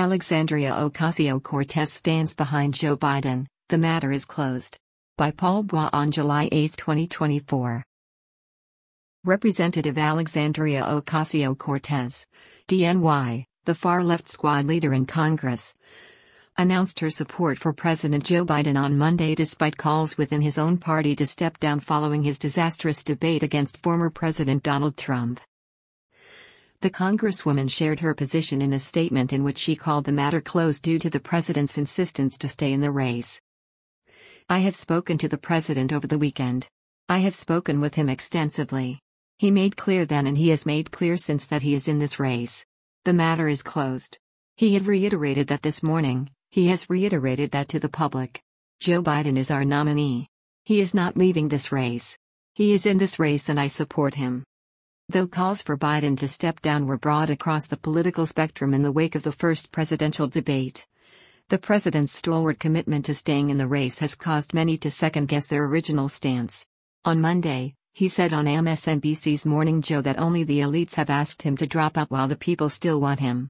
Alexandria Ocasio-Cortez stands behind Joe Biden, the matter is closed. By Paul Bois on July 8, 2024. Representative Alexandria Ocasio-Cortez, DNY, the far-left squad leader in Congress, announced her support for President Joe Biden on Monday despite calls within his own party to step down following his disastrous debate against former President Donald Trump. The Congresswoman shared her position in a statement in which she called the matter closed due to the president's insistence to stay in the race. I have spoken to the president over the weekend. I have spoken with him extensively. He made clear then and he has made clear since that he is in this race. The matter is closed. He had reiterated that this morning. He has reiterated that to the public. Joe Biden is our nominee. He is not leaving this race. He is in this race and I support him. Though calls for Biden to step down were broad across the political spectrum in the wake of the first presidential debate, the president's stalwart commitment to staying in the race has caused many to second-guess their original stance. On Monday, he said on MSNBC's Morning Joe that only the elites have asked him to drop out while the people still want him.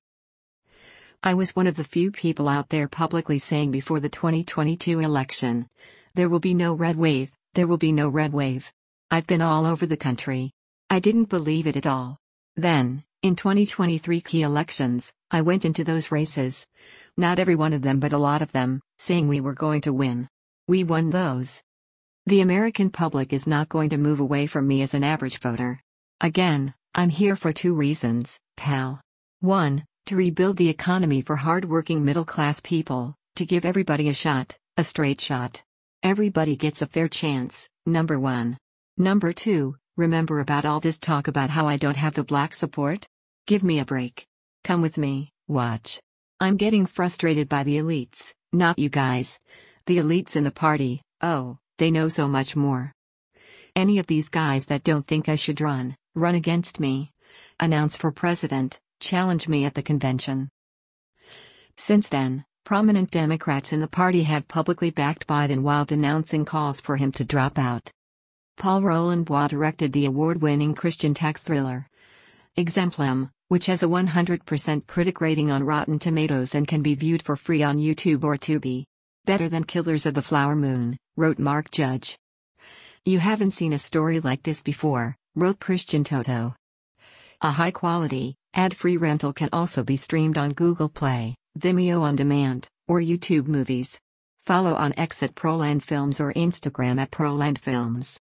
I was one of the few people out there publicly saying before the 2022 election, there will be no red wave, there will be no red wave. I've been all over the country. I didn't believe it at all. Then, in 2023 key elections, I went into those races. Not every one of them but a lot of them, saying we were going to win. We won those. The American public is not going to move away from me as an average voter. Again, I'm here for two reasons, pal. 1, to rebuild the economy for hard-working middle-class people, to give everybody a shot, a straight shot. Everybody gets a fair chance, number 1. Number 2, remember about all this talk about how I don't have the black support? Give me a break. Come with me, watch. I'm getting frustrated by the elites, not you guys. The elites in the party, oh, they know so much more. Any of these guys that don't think I should run against me, announce for president, challenge me at the convention. Since then, prominent Democrats in the party have publicly backed Biden while denouncing calls for him to drop out. Paul Roland Bois directed the award-winning Christian tech thriller Exemplum, which has a 100% critic rating on Rotten Tomatoes and can be viewed for free on YouTube or Tubi. Better than Killers of the Flower Moon, wrote Mark Judge. You haven't seen a story like this before, wrote Christian Toto. A high-quality, ad-free rental can also be streamed on Google Play, Vimeo On Demand, or YouTube Movies. Follow on X at Proland Films or Instagram at Proland Films.